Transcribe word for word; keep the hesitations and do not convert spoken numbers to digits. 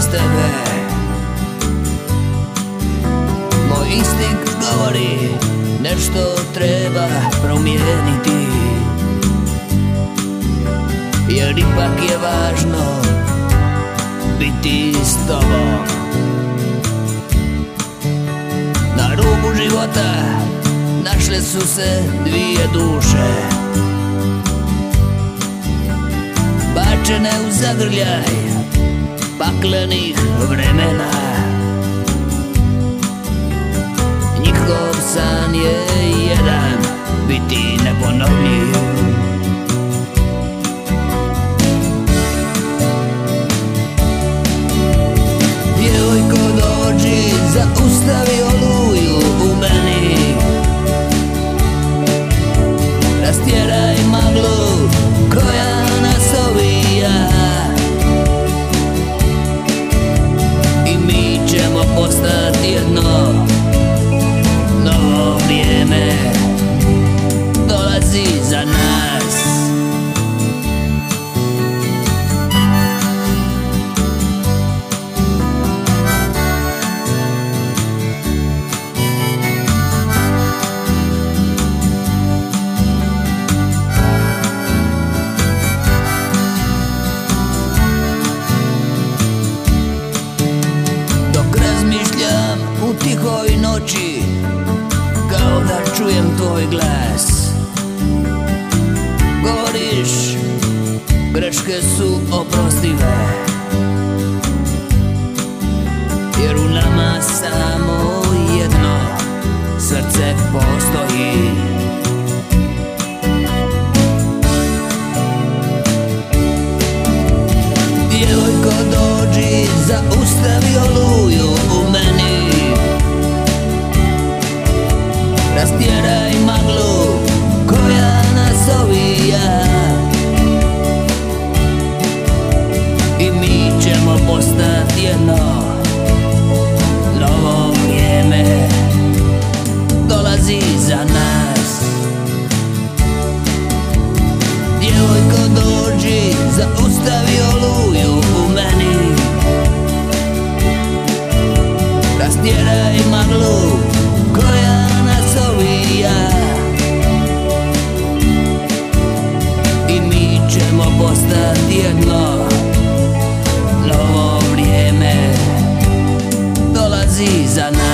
tebe. Moj instinkt govori, nešto treba promijeniti, jer ipak je važno biti s tobom. Na rubu života našle su se dvije duše, bačene u zagrljaj paklenih vremena. Njihov san je jedan, biti neponovljiv. Djevojko, dođi, zaustavi oluju u meni, rastjeraj maglu koja nas ovija, i mi ćemo postati jedno. Novo vrijeme dolazi za nas. Dok razmišljam u tihoj noći, kao da čujem tvoj glas, govoriš, greške su oprostive, jer u nama samo jedno srce postoji. Djevojko, dođi, zaustavi oluju u meni, rastjeraj maglu koja nas ovija, i mi ćemo postati jedno. Novo vrijeme dolazi za nas. Djevojko, dođi, zaustavi oluju u meni, rastjeraj maglu koja nas ovija, i mi ćemo postati jedno. Novo vrijeme dolazi za nas.